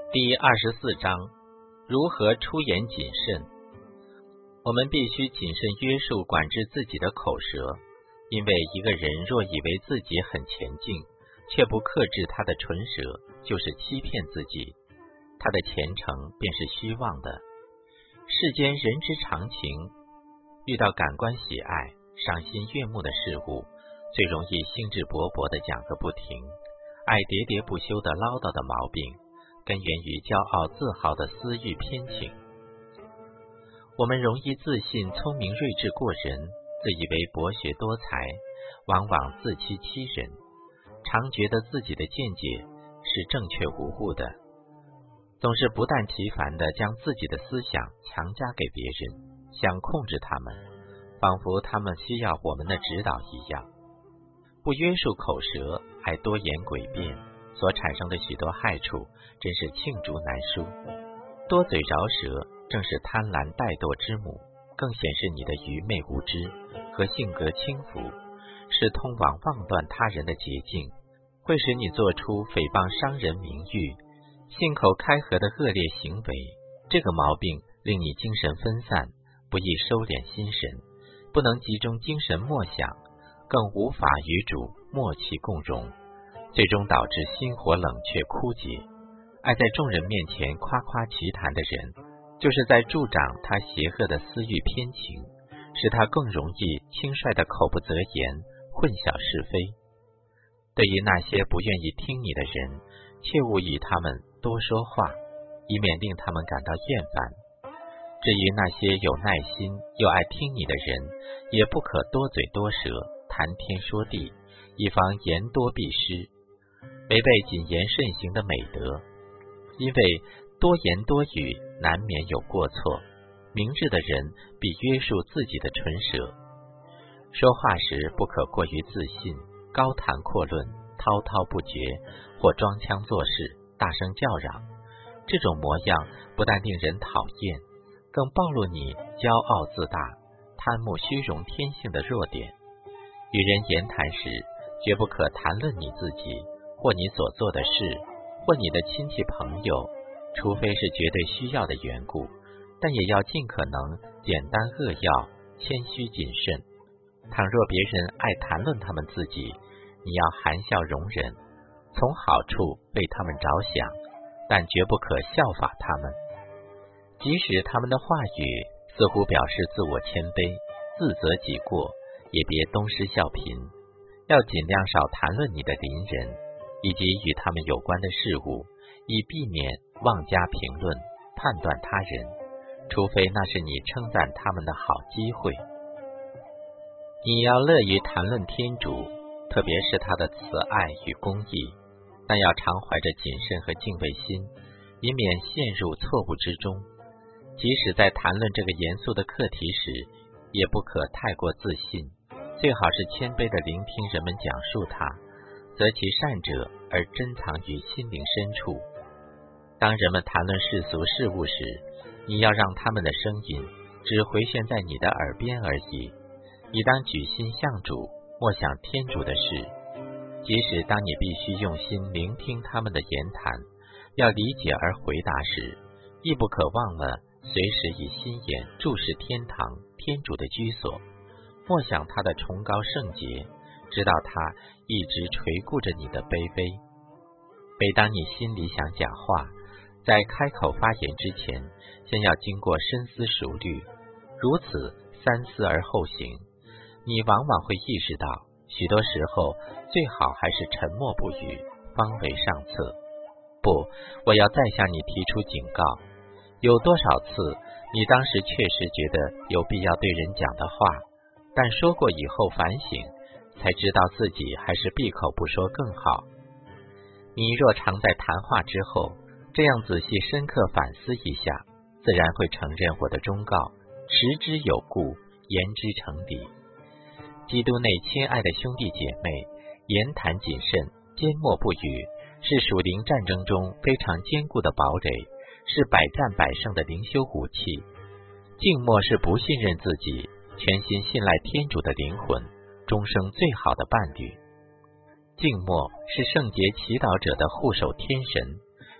第24章，如何出言谨慎。我们必须谨慎约束管制自己的口舌，因为一个人若以为自己很前进，却不克制他的唇舌，就是欺骗自己，他的前程便是虚妄的。世间人之常情，遇到感官喜爱、赏心悦目的事物，最容易兴致勃勃地讲个不停，爱喋喋不休地唠叨的毛病，根源于骄傲自豪的私欲偏情。我们容易自信聪明睿智过人，自以为博学多才，往往自欺欺人，常觉得自己的见解是正确无误的，总是不厌其烦地将自己的思想强加给别人，想控制他们，仿佛他们需要我们的指导一样。不约束口舌，还多言诡辩，所产生的许多害处真是罄竹难书。多嘴饶舌正是贪婪怠惰之母，更显示你的愚昧无知和性格轻浮，是通往妄断他人的捷径，会使你做出诽谤伤人名誉、信口开河的恶劣行为。这个毛病令你精神分散，不易收敛心神，不能集中精神默想，更无法与主默契共融，最终导致心火冷却枯竭。爱在众人面前夸夸其谈的人，就是在助长他邪恶的私欲偏情，使他更容易轻率的口不择言，混淆是非。对于那些不愿意听你的人，切勿与他们多说话，以免令他们感到厌烦。至于那些有耐心又爱听你的人，也不可多嘴多舌，谈天说地，以防言多必失，违背谨言慎行的美德。因为多言多语难免有过错，明智的人必约束自己的唇舌。说话时不可过于自信，高谈阔论，滔滔不绝，或装腔作势，大声叫嚷。这种模样不但令人讨厌，更暴露你骄傲自大、贪慕虚荣天性的弱点。与人言谈时，绝不可谈论你自己，或你所做的事，或你的亲戚朋友，除非是绝对需要的缘故，但也要尽可能简单扼要，谦虚谨慎。倘若别人爱谈论他们自己，你要含笑容忍，从好处为他们着想，但绝不可效法他们。即使他们的话语似乎表示自我谦卑、自责己过，也别东施效颦，要尽量少谈论你的邻人以及与他们有关的事物，以避免妄加评论、判断他人，除非那是你称赞他们的好机会。你要乐于谈论天主，特别是他的慈爱与公义，但要常怀着谨慎和敬畏心，以免陷入错误之中。即使在谈论这个严肃的课题时，也不可太过自信，最好是谦卑地聆听人们讲述它，择其善者而珍藏于心灵深处。当人们谈论世俗事物时，你要让他们的声音只回旋在你的耳边而已，你当举心向主，默想天主的事。即使当你必须用心聆听他们的言谈，要理解而回答时，亦不可忘了随时以心眼注视天堂天主的居所，默想他的崇高圣洁，知道他一直垂顾着你的卑微。每当你心里想讲话，在开口发言之前，先要经过深思熟虑，如此三思而后行，你往往会意识到，许多时候最好还是沉默不语，方为上策。不，我要再向你提出警告，有多少次你当时确实觉得有必要对人讲的话，但说过以后反省，才知道自己还是闭口不说更好。你若常在谈话之后这样仔细深刻反思一下，自然会承认我的忠告，持之有故，言之成理。基督内亲爱的兄弟姐妹，言谈谨慎，缄默不语，是属灵战争中非常坚固的堡垒，是百战百胜的灵修武器。静默是不信任自己，全心信赖天主的灵魂，终生最好的伴侣。静默是圣洁祈祷者的护守天神，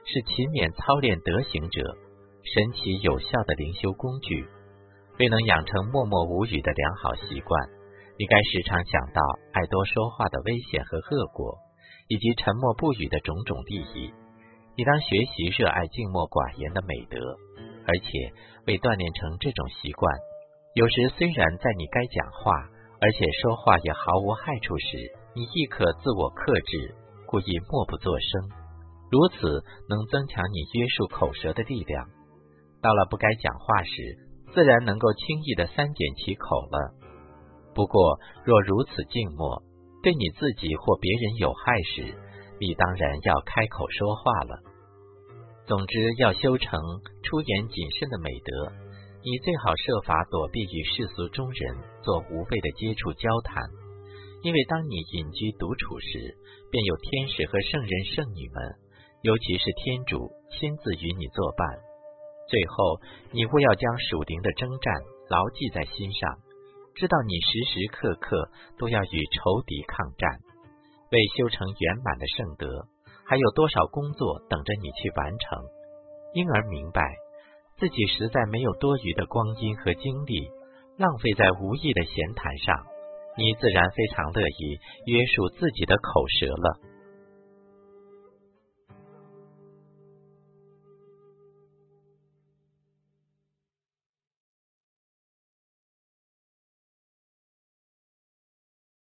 是勤勉操练德行者神奇有效的灵修工具。未能养成默默无语的良好习惯，你该时常想到爱多说话的危险和恶果，以及沉默不语的种种利益。你当学习热爱静默寡言的美德，而且为锻炼成这种习惯，有时虽然在你该讲话，而且说话也毫无害处时，你亦可自我克制，故意默不作声，如此能增强你约束口舌的力量。到了不该讲话时，自然能够轻易地三缄其口了。不过若如此静默，对你自己或别人有害时，你当然要开口说话了。总之，要修成出言谨慎的美德，你最好设法躲避与世俗中人做无谓的接触交谈，因为当你隐居独处时，便有天使和圣人圣女们，尤其是天主亲自与你作伴。最后，你或要将属灵的征战牢记在心上，知道你时时刻刻都要与仇敌抗战。为修成圆满的圣德，还有多少工作等着你去完成，因而明白自己实在没有多余的光阴和精力浪费在无益的闲谈上，你自然非常乐意约束自己的口舌了。